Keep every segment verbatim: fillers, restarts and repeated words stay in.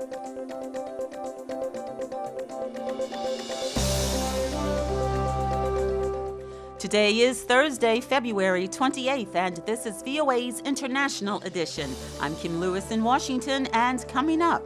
Today is Thursday, February twenty-eighth, and this is V O A's International Edition. I'm Kim Lewis in Washington, and coming up,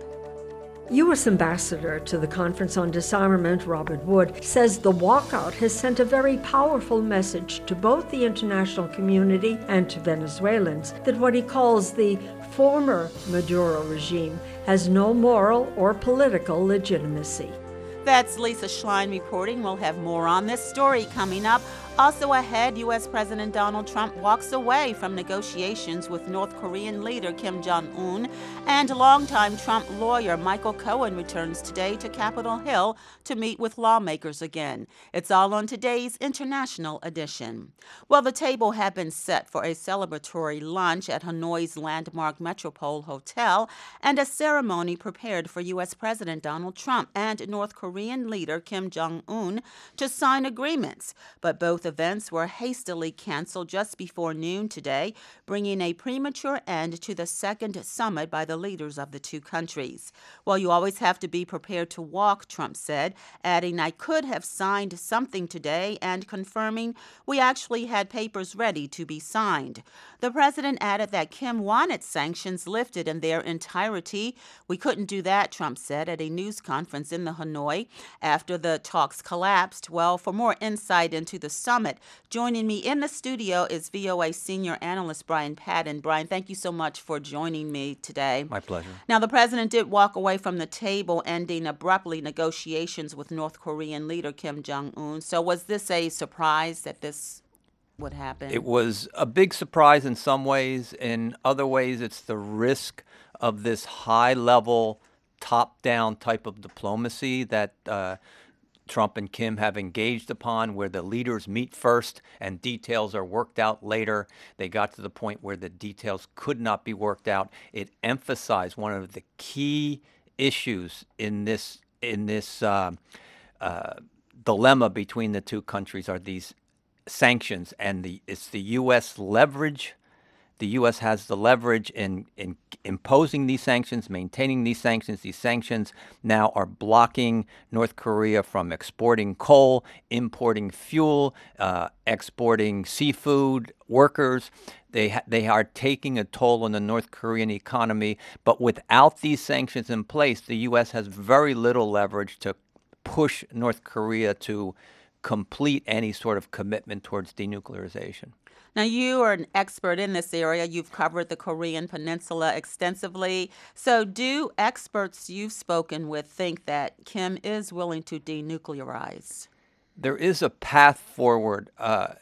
U S Ambassador to the Conference on Disarmament, Robert Wood, says the walkout has sent a very powerful message to both the international community and to Venezuelans that what he calls the former Maduro regime has no moral or political legitimacy. That's Lisa Schlein reporting. We'll have more on this story coming up. Also ahead, U S. President Donald Trump walks away from negotiations with North Korean leader Kim Jong-un, and longtime Trump lawyer Michael Cohen returns today to Capitol Hill to meet with lawmakers again. It's all on today's International Edition. Well, the table had been set for a celebratory lunch at Hanoi's landmark Metropole Hotel and a ceremony prepared for U S. President Donald Trump and North Korean leader Kim Jong-un to sign agreements, but both events were hastily canceled just before noon today, bringing a premature end to the second summit by the leaders of the two countries. Well, you always have to be prepared to walk, Trump said, adding, "I could have signed something today," and confirming, "We actually had papers ready to be signed." The president added that Kim wanted sanctions lifted in their entirety. "We couldn't do that," Trump said at a news conference in the Hanoi after the talks collapsed. Well, for more insight into the summit, joining me in the studio is V O A senior analyst Brian Padden. Brian, thank you so much for joining me today. My pleasure. Now, the president did walk away from the table, ending abruptly negotiations with North Korean leader Kim Jong-un. So was this a surprise that this would happen? It was a big surprise in some ways. In other ways, it's the risk of this high-level, top-down type of diplomacy that uh, Trump and Kim have engaged upon, where the leaders meet first and details are worked out later. They got to the point where the details could not be worked out. It emphasized one of the key issues in this in this uh, uh, dilemma between the two countries are these sanctions, and the it's the U S leverage. The U S has the leverage in, in imposing these sanctions, maintaining these sanctions. These sanctions now are blocking North Korea from exporting coal, importing fuel, uh, exporting seafood, workers. They ha- they are taking a toll on the North Korean economy. But without these sanctions in place, the U S has very little leverage to push North Korea to complete any sort of commitment towards denuclearization. Now, you are an expert in this area. You've covered the Korean Peninsula extensively. So do experts you've spoken with think that Kim is willing to denuclearize? There is a path forward. Uh,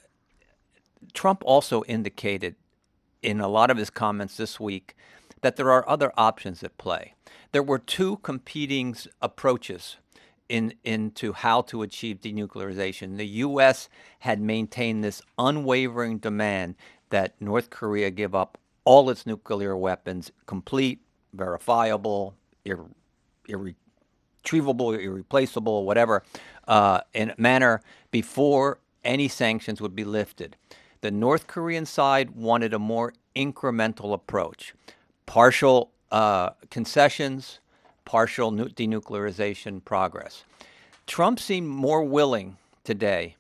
Trump also indicated in a lot of his comments this week that there are other options at play. There were two competing approaches In, into how to achieve denuclearization. The U S had maintained this unwavering demand that North Korea give up all its nuclear weapons, complete, verifiable, ir- irretrievable, irreplaceable, whatever, uh, in a manner before any sanctions would be lifted. The North Korean side wanted a more incremental approach, partial uh, concessions, partial nu- denuclearization progress. Trump seemed more willing today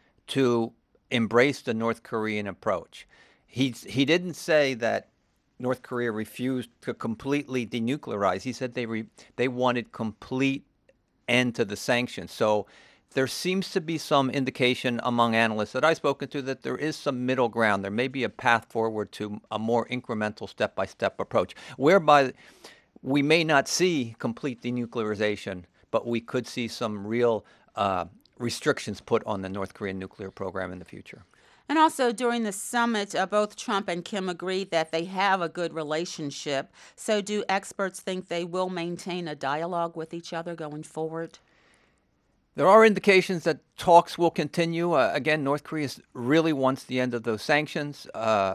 to embrace the North Korean approach. He he didn't say that North Korea refused to completely denuclearize. He said they re, they wanted complete end to the sanctions. So there seems to be some indication among analysts that I've spoken to that there is some middle ground. There may be a path forward to a more incremental step-by-step approach, whereby we may not see complete denuclearization, but we could see some real uh, restrictions put on the North Korean nuclear program in the future. And also during the summit, uh, both Trump and Kim agreed that they have a good relationship. So do experts think they will maintain a dialogue with each other going forward? There are indications that talks will continue. Uh, again, North Korea really wants the end of those sanctions. Uh,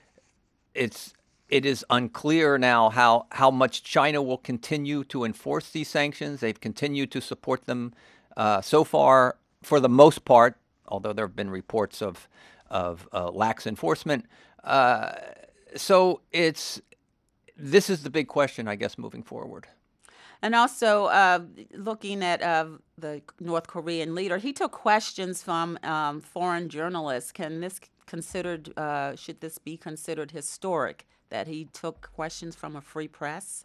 it's It is unclear now how, how much China will continue to enforce these sanctions. They've continued to support them uh, so far, for the most part, although there have been reports of of uh, lax enforcement. Uh, so it's this is the big question, I guess, moving forward. And also, uh, looking at uh, the North Korean leader, he took questions from um, foreign journalists. Can this considered? Uh, should this be considered historic that he took questions from a free press?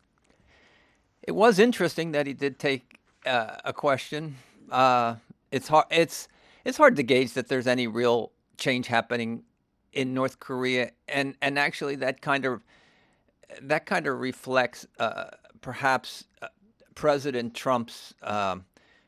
It was interesting that he did take uh, a question. Uh, it's hard. It's it's hard to gauge that there's any real change happening in North Korea, and and actually that kind of that kind of reflects uh, perhaps uh, President Trump's um,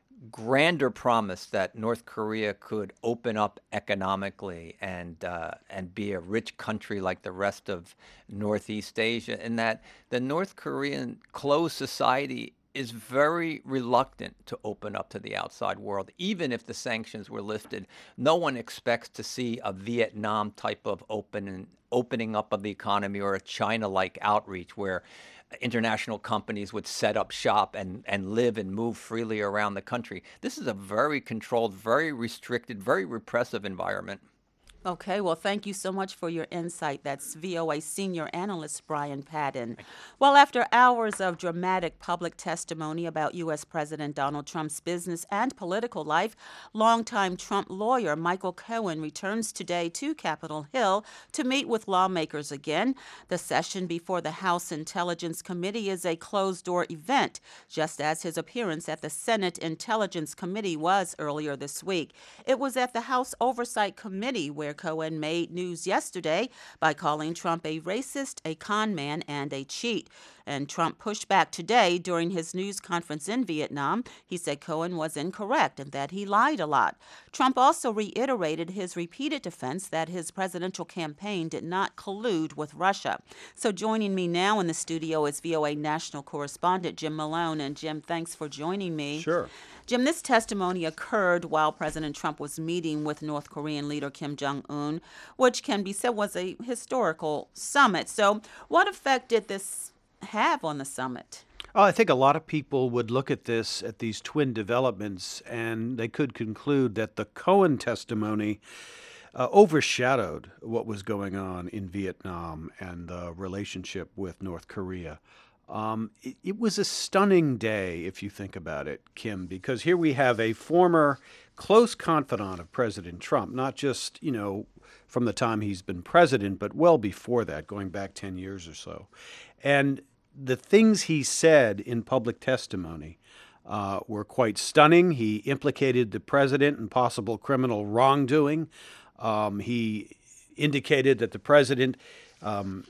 grander promise that North Korea could open up economically and uh, and be a rich country like the rest of Northeast Asia, and that the North Korean closed society is very reluctant to open up to the outside world. Even if the sanctions were lifted, no one expects to see a Vietnam type of open opening up of the economy or a China-like outreach where international companies would set up shop and, and live and move freely around the country. This is a very controlled, very restricted, very repressive environment. Okay, well, thank you so much for your insight. That's V O A senior analyst Brian Padden. Well, after hours of dramatic public testimony about U S. President Donald Trump's business and political life, longtime Trump lawyer Michael Cohen returns today to Capitol Hill to meet with lawmakers again. The session before the House Intelligence Committee is a closed-door event, just as his appearance at the Senate Intelligence Committee was earlier this week. It was at the House Oversight Committee where Cohen made news yesterday by calling Trump a racist, a con man, and a cheat. And Trump pushed back today during his news conference in Vietnam. He said Cohen was incorrect and that he lied a lot. Trump also reiterated his repeated defense that his presidential campaign did not collude with Russia. So joining me now in the studio is V O A national correspondent Jim Malone. And Jim, thanks for joining me. Sure. Jim, this testimony occurred while President Trump was meeting with North Korean leader Kim Jong-un, which can be said was a historical summit. So what effect did this have on the summit? Oh, I think a lot of people would look at this, at these twin developments, and they could conclude that the Cohen testimony uh, overshadowed what was going on in Vietnam and the relationship with North Korea. Um, it, it was a stunning day, if you think about it, Kim, because here we have a former close confidant of President Trump, not just, you know, from the time he's been president, but well before that, going back ten years or so. And the things he said in public testimony uh, were quite stunning. He implicated the president in possible criminal wrongdoing. Um, he indicated that the president um,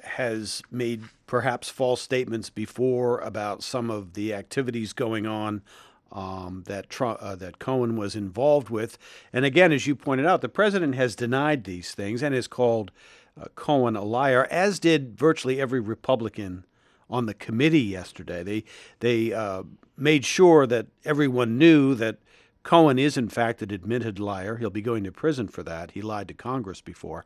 has made perhaps false statements before about some of the activities going on um, that Trump, uh, that Cohen was involved with. And again, as you pointed out, the president has denied these things and has called uh, Cohen a liar, as did virtually every Republican on the committee yesterday. They they uh, made sure that everyone knew that Cohen is in fact an admitted liar. He'll be going to prison for that. He lied to Congress before.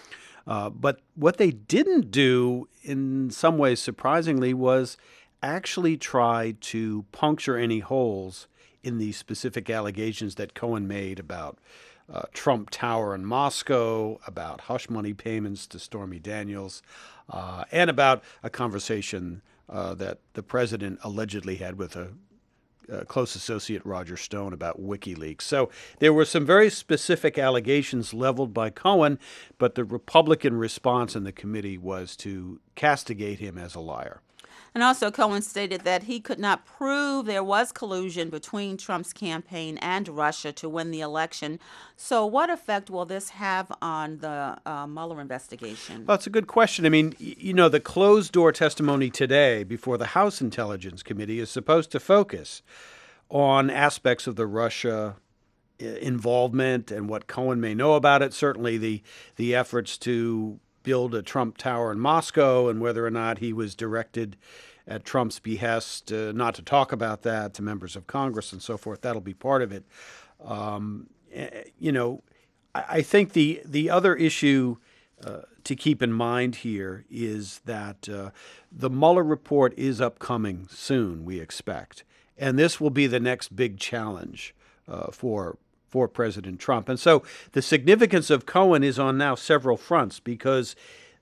Uh, but what they didn't do, in some ways surprisingly, was actually try to puncture any holes in the specific allegations that Cohen made about uh, Trump Tower in Moscow, about hush money payments to Stormy Daniels, uh, and about a conversation uh, that the president allegedly had with a Uh, close associate Roger Stone about WikiLeaks. So there were some very specific allegations leveled by Cohen, but the Republican response in the committee was to castigate him as a liar. And also, Cohen stated that he could not prove there was collusion between Trump's campaign and Russia to win the election. So what effect will this have on the uh, Mueller investigation? Well, it's a good question. I mean, you know, the closed-door testimony today before the House Intelligence Committee is supposed to focus on aspects of the Russia involvement and what Cohen may know about it. Certainly the the efforts to build a Trump Tower in Moscow and whether or not he was directed at Trump's behest uh, not to talk about that to members of Congress and so forth. That'll be part of it. Um, you know, I, I think the, the other issue uh, to keep in mind here is that uh, the Mueller report is upcoming soon, we expect. And this will be the next big challenge uh, for for President Trump. And so the significance of Cohen is on now several fronts, because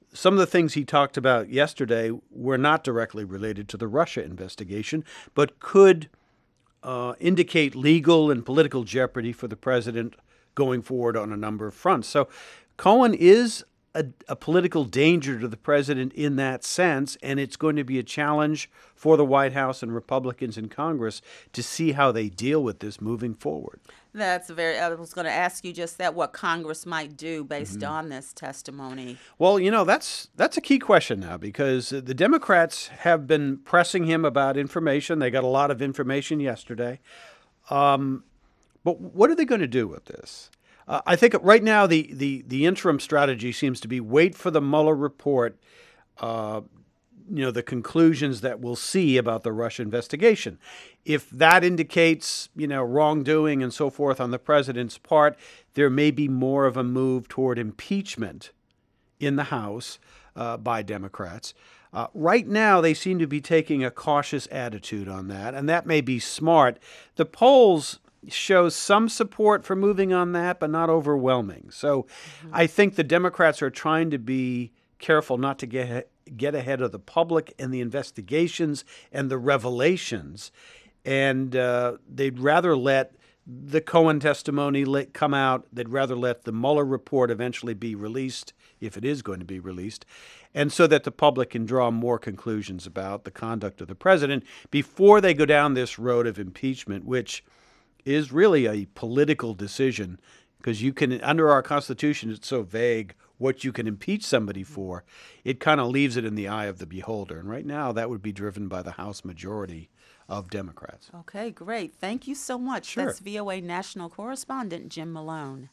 some of the things he talked about yesterday were not directly related to the Russia investigation, but could uh, indicate legal and political jeopardy for the president going forward on a number of fronts. So Cohen is a, a political danger to the president in that sense, and it's going to be a challenge for the White House and Republicans in Congress to see how they deal with this moving forward. That's very, I was going to ask you just that, what Congress might do based mm-hmm. on this testimony. Well, you know, that's that's a key question now, because the Democrats have been pressing him about information. They got a lot of information yesterday. Um, but what are they going to do with this? Uh, I think right now the, the, the interim strategy seems to be wait for the Mueller report, uh, you know, the conclusions that we'll see about the Russia investigation. If that indicates, you know, wrongdoing and so forth on the president's part, there may be more of a move toward impeachment in the House uh, by Democrats. Uh, right now, they seem to be taking a cautious attitude on that, and that may be smart. The polls shows some support for moving on that, but not overwhelming. So mm-hmm. I think the Democrats are trying to be careful not to get get ahead of the public and the investigations and the revelations. And uh, they'd rather let the Cohen testimony let, come out. They'd rather let the Mueller report eventually be released, if it is going to be released, and so that the public can draw more conclusions about the conduct of the president before they go down this road of impeachment, which is really a political decision, because you can, under our Constitution, it's so vague what you can impeach somebody for. It kind of leaves it in the eye of the beholder. And right now, that would be driven by the House majority of Democrats. Okay, great. Thank you so much. Sure. That's V O A national correspondent Jim Malone.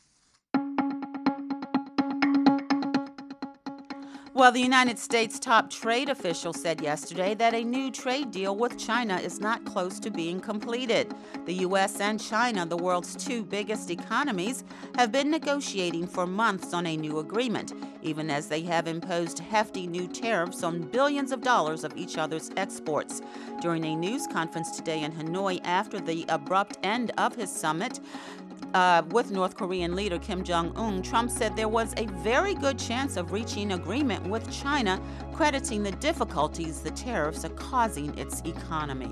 Well, the United States top trade official said yesterday that a new trade deal with China is not close to being completed. The U S and China, the world's two biggest economies, have been negotiating for months on a new agreement, even as they have imposed hefty new tariffs on billions of dollars of each other's exports. During a news conference today in Hanoi after the abrupt end of his summit, Uh, with North Korean leader Kim Jong-un, Trump said there was a very good chance of reaching agreement with China, crediting the difficulties the tariffs are causing its economy.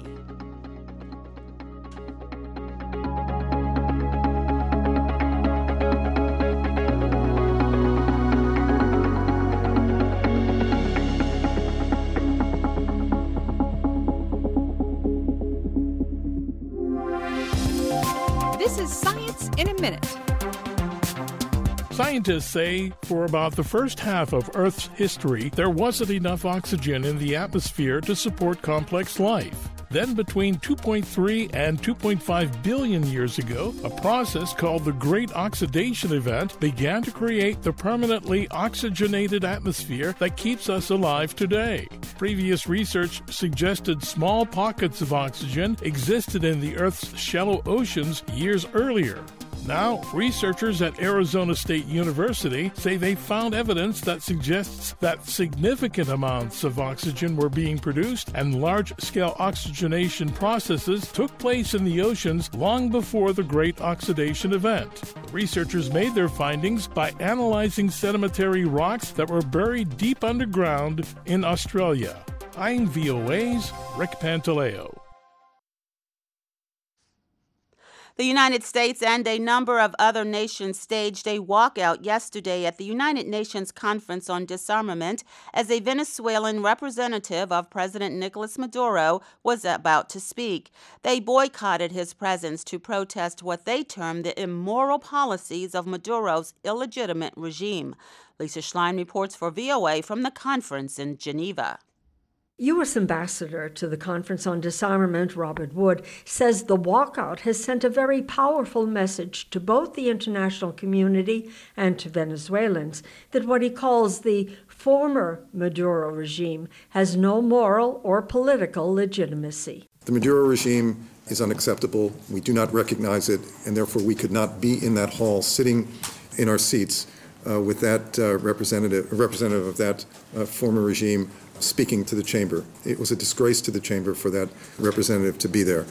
This is Science in a Minute. Scientists say for about the first half of Earth's history, there wasn't enough oxygen in the atmosphere to support complex life. Then between two point three and two point five billion years ago, a process called the Great Oxidation Event began to create the permanently oxygenated atmosphere that keeps us alive today. Previous research suggested small pockets of oxygen existed in the Earth's shallow oceans years earlier. Now, researchers at Arizona State University say they found evidence that suggests that significant amounts of oxygen were being produced and large-scale oxygenation processes took place in the oceans long before the Great Oxidation Event. The researchers made their findings by analyzing sedimentary rocks that were buried deep underground in Australia. I'm V O A's Rick Pantaleo. The United States and a number of other nations staged a walkout yesterday at the United Nations Conference on Disarmament as a Venezuelan representative of President Nicolas Maduro was about to speak. They boycotted his presence to protest what they termed the immoral policies of Maduro's illegitimate regime. Lisa Schlein reports for V O A from the conference in Geneva. U S Ambassador to the Conference on Disarmament, Robert Wood, says the walkout has sent a very powerful message to both the international community and to Venezuelans that what he calls the former Maduro regime has no moral or political legitimacy. The Maduro regime is unacceptable. We do not recognize it, and therefore we could not be in that hall sitting in our seats uh, with that uh, representative, representative of that uh, former regime speaking to the chamber. It was a disgrace to the chamber for that representative to be there.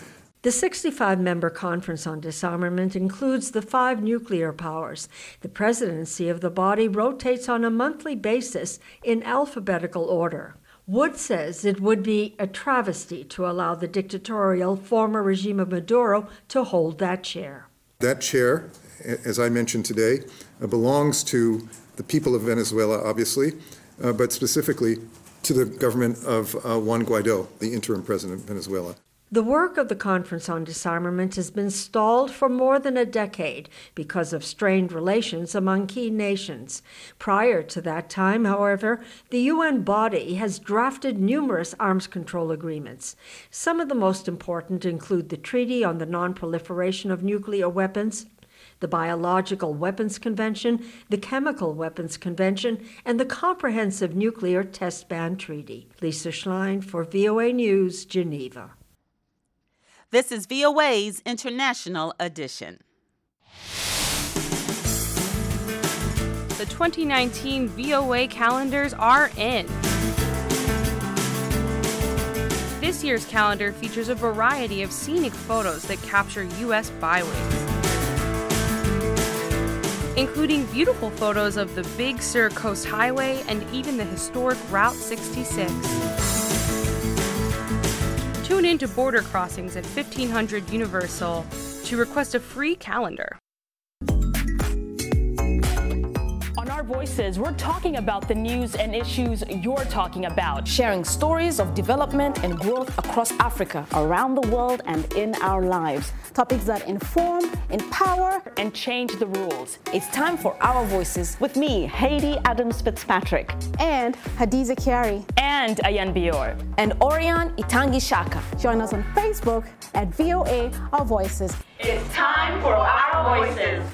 The sixty-five member Conference on Disarmament includes the five nuclear powers. The presidency of the body rotates on a monthly basis in alphabetical order. Wood says it would be a travesty to allow the dictatorial former regime of Maduro to hold that chair. That chair, as I mentioned today, belongs to the people of Venezuela, obviously, uh, but specifically to the government of uh, Juan Guaido, the interim president of Venezuela. The work of the Conference on Disarmament has been stalled for more than a decade because of strained relations among key nations. Prior to that time, however, the U N body has drafted numerous arms control agreements. Some of the most important include the Treaty on the Non-Proliferation of Nuclear Weapons, the Biological Weapons Convention, the Chemical Weapons Convention, and the Comprehensive Nuclear Test Ban Treaty. Lisa Schlein for V O A News, Geneva. This is V O A's International Edition. The twenty nineteen V O A calendars are in. This year's calendar features a variety of scenic photos that capture U S byways, including beautiful photos of the Big Sur Coast Highway and even the historic Route sixty-six. Tune in to Border Crossings at fifteen hundred Universal to request a free calendar. On Our Voices, we're talking about the news and issues you're talking about. Sharing stories of development and growth across Africa, around the world, and in our lives. Topics that inform, empower, and change the rules. It's time for Our Voices with me, Haiti Adams Fitzpatrick, and Hadiza Kiari, and Ayan Bior, and Orion Itangi Shaka. Join us on Facebook at V O A Our Voices. It's time for Our Voices.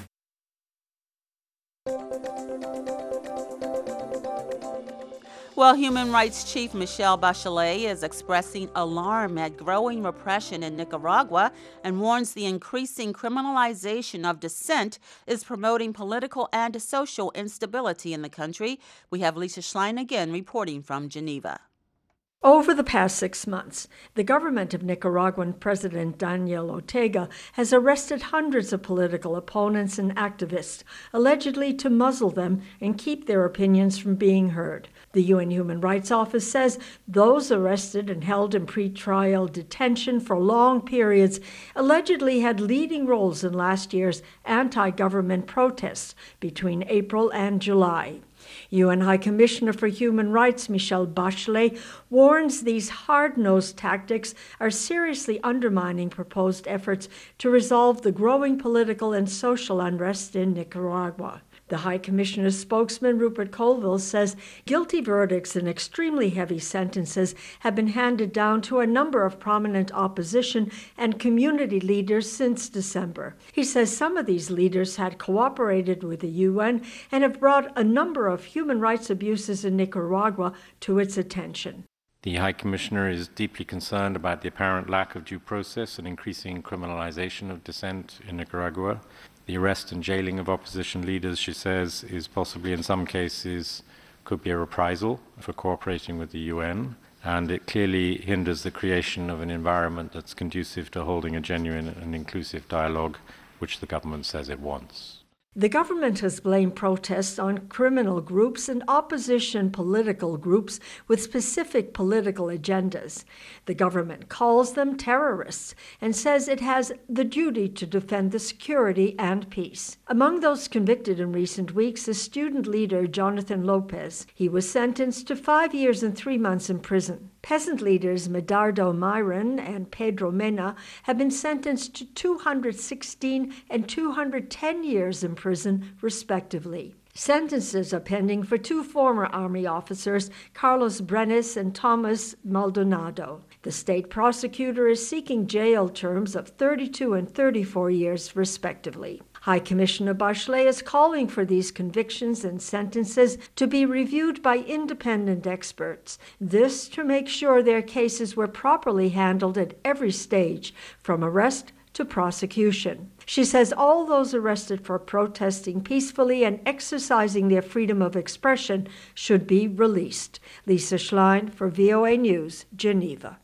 Well, Human Rights Chief Michelle Bachelet is expressing alarm at growing repression in Nicaragua and warns the increasing criminalization of dissent is promoting political and social instability in the country. We have Lisa Schlein again reporting from Geneva. Over the past six months, the government of Nicaraguan President Daniel Ortega has arrested hundreds of political opponents and activists, allegedly to muzzle them and keep their opinions from being heard. The U N Human Rights Office says those arrested and held in pretrial detention for long periods allegedly had leading roles in last year's anti-government protests between April and July. U N High Commissioner for Human Rights Michelle Bachelet warns these hard-nosed tactics are seriously undermining proposed efforts to resolve the growing political and social unrest in Nicaragua. The High Commissioner's spokesman, Rupert Colville, says guilty verdicts and extremely heavy sentences have been handed down to a number of prominent opposition and community leaders since December. He says some of these leaders had cooperated with the U N and have brought a number of human rights abuses in Nicaragua to its attention. The High Commissioner is deeply concerned about the apparent lack of due process and increasing criminalization of dissent in Nicaragua. The arrest and jailing of opposition leaders, she says, is possibly in some cases could be a reprisal for cooperating with the U N, and it clearly hinders the creation of an environment that's conducive to holding a genuine and inclusive dialogue, which the government says it wants. The government has blamed protests on criminal groups and opposition political groups with specific political agendas. The government calls them terrorists and says it has the duty to defend the security and peace. Among those convicted in recent weeks is student leader Jonathan Lopez. He was sentenced to five years and three months in prison. Peasant leaders Medardo Myron and Pedro Mena have been sentenced to two hundred sixteen and two hundred ten years in prison, respectively. Sentences are pending for two former Army officers, Carlos Brenes and Thomas Maldonado. The state prosecutor is seeking jail terms of thirty-two and thirty-four years, respectively. High Commissioner Bachelet is calling for these convictions and sentences to be reviewed by independent experts. This to make sure their cases were properly handled at every stage, from arrest to prosecution. She says all those arrested for protesting peacefully and exercising their freedom of expression should be released. Lisa Schlein for V O A News, Geneva.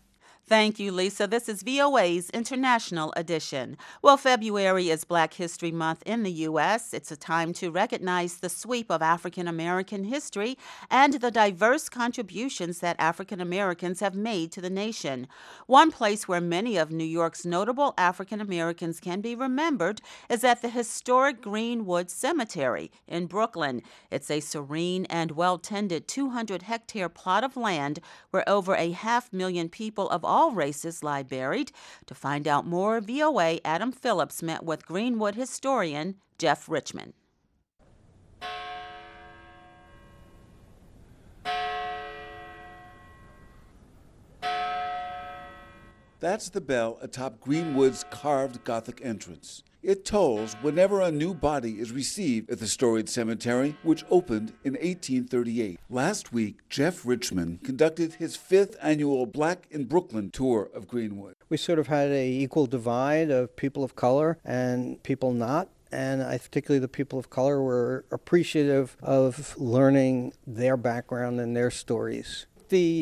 Thank you, Lisa. This is V O A's International Edition. Well, February is Black History Month in the U S. It's a time to recognize the sweep of African American history and the diverse contributions that African Americans have made to the nation. One place where many of New York's notable African Americans can be remembered is at the historic Greenwood Cemetery in Brooklyn. It's a serene and well-tended two hundred hectare plot of land where over a half million people of all races lie buried. To find out more, V O A Adam Phillips met with Greenwood historian Jeff Richman. That's the bell atop Greenwood's carved Gothic entrance. It tolls whenever a new body is received at the storied cemetery, which opened in eighteen thirty-eight. Last week, Jeff Richman conducted his fifth annual Black in Brooklyn tour of Greenwood. We sort of had a equal divide of people of color and people not. And I, particularly the people of color, were appreciative of learning their background and their stories. The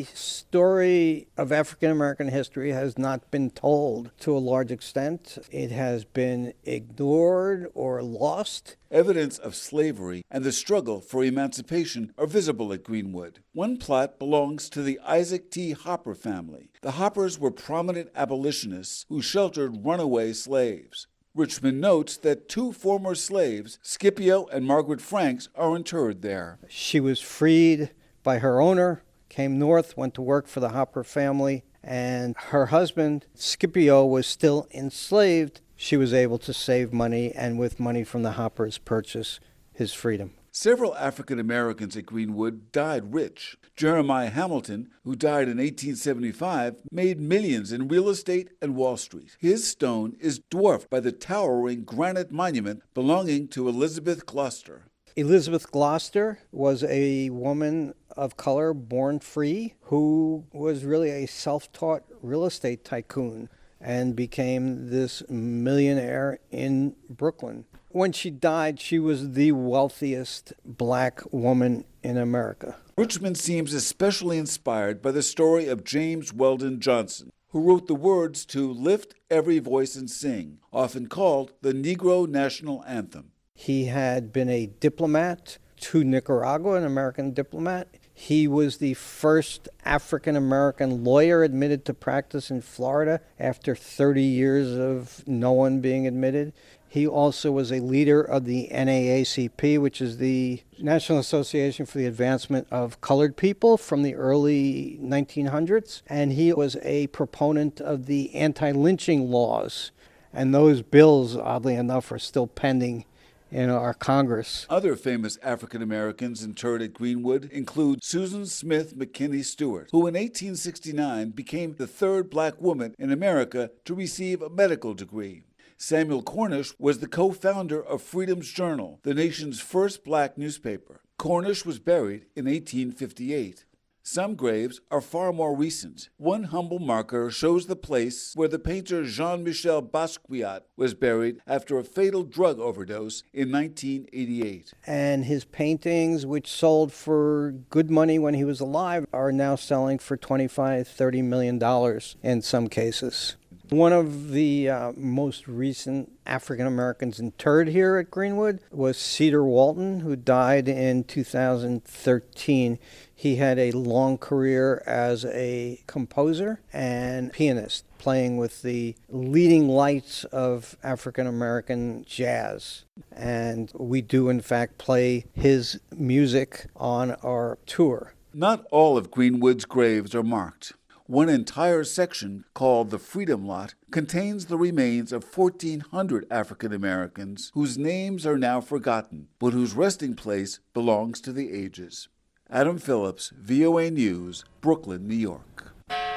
story of African American history has not been told to a large extent. It has been ignored or lost. Evidence of slavery and the struggle for emancipation are visible at Greenwood. One plot belongs to the Isaac T. Hopper family. The Hoppers were prominent abolitionists who sheltered runaway slaves. Richmond notes that two former slaves, Scipio and Margaret Franks, are interred there. She was freed by her owner, came north, went to work for the Hopper family, and her husband, Scipio, was still enslaved. She was able to save money, and with money from the Hoppers, purchase his freedom. Several African Americans at Greenwood died rich. Jeremiah Hamilton, who died in eighteen seventy-five, made millions in real estate and Wall Street. His stone is dwarfed by the towering granite monument belonging to Elizabeth Gloucester. Elizabeth Gloucester was a woman of color born free who was really a self-taught real estate tycoon and became this millionaire in Brooklyn. When she died, she was the wealthiest black woman in America. Richmond seems especially inspired by the story of James Weldon Johnson, who wrote the words to Lift Every Voice and Sing, often called the Negro National Anthem. He had been a diplomat to Nicaragua, an American diplomat. He was the first African-American lawyer admitted to practice in Florida after thirty years of no one being admitted. He also was a leader of the N double A C P, which is the National Association for the Advancement of Colored People from the early nineteen hundreds. And he was a proponent of the anti-lynching laws. And those bills, oddly enough, are still pending in our Congress. Other famous African Americans interred at Greenwood include Susan Smith McKinney Stewart, who in eighteen sixty-nine became the third black woman in America to receive a medical degree. Samuel Cornish was the co-founder of Freedom's Journal, the nation's first black newspaper. Cornish was buried in eighteen fifty-eight. Some graves are far more recent. One humble marker shows the place where the painter Jean-Michel Basquiat was buried after a fatal drug overdose in nineteen eighty-eight. And his paintings, which sold for good money when he was alive, are now selling for twenty-five, thirty million dollars in some cases. One of the uh, most recent African Americans interred here at Greenwood was Cedar Walton, who died in two thousand thirteen. He had a long career as a composer and pianist, playing with the leading lights of African American jazz. And we do, in fact, play his music on our tour. Not all of Greenwood's graves are marked. One entire section, called the Freedom Lot, contains the remains of fourteen hundred African Americans whose names are now forgotten, but whose resting place belongs to the ages. Adam Phillips, V O A News, Brooklyn, New York.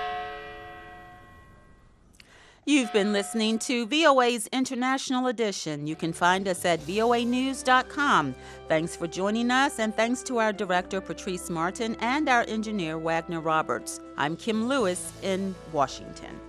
You've been listening to V O A's International Edition. You can find us at V O A news dot com. Thanks for joining us, and thanks to our director, Patrice Martin, and our engineer, Wagner Roberts. I'm Kim Lewis in Washington.